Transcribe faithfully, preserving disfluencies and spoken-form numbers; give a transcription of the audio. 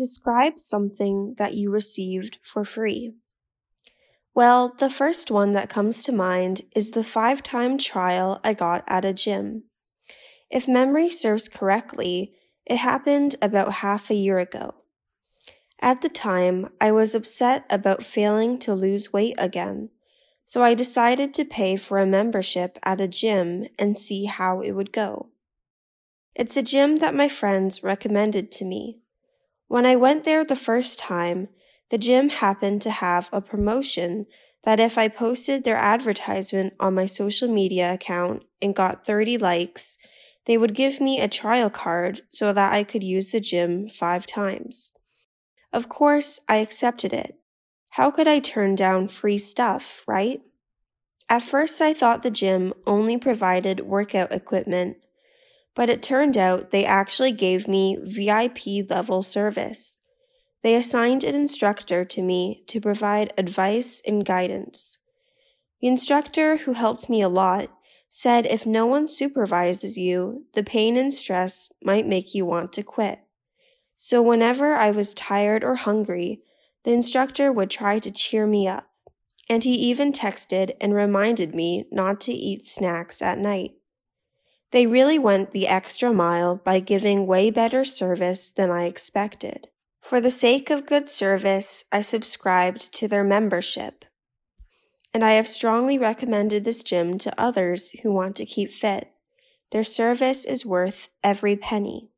Describe something that you received for free. Well, the first one that comes to mind is the five-time trial I got at a gym. If memory serves correctly, it happened about half a year ago. At the time, I was upset about failing to lose weight again, so I decided to pay for a membership at a gym and see how it would go. It's a gym that my friends recommended to me. When I went there the first time, the gym happened to have a promotion that if I posted their advertisement on my social media account and got thirty likes, they would give me a trial card so that I could use the gym five times. Of course, I accepted it. How could I turn down free stuff, right? At first, I thought the gym only provided workout equipment, but it turned out they actually gave me V I P level service. They assigned an instructor to me to provide advice and guidance. The instructor, who helped me a lot, said if no one supervises you, the pain and stress might make you want to quit. So whenever I was tired or hungry, the instructor would try to cheer me up, and he even texted and reminded me not to eat snacks at night. They really went the extra mile by giving way better service than I expected. For the sake of good service, I subscribed to their membership, and I have strongly recommended this gym to others who want to keep fit. Their service is worth every penny.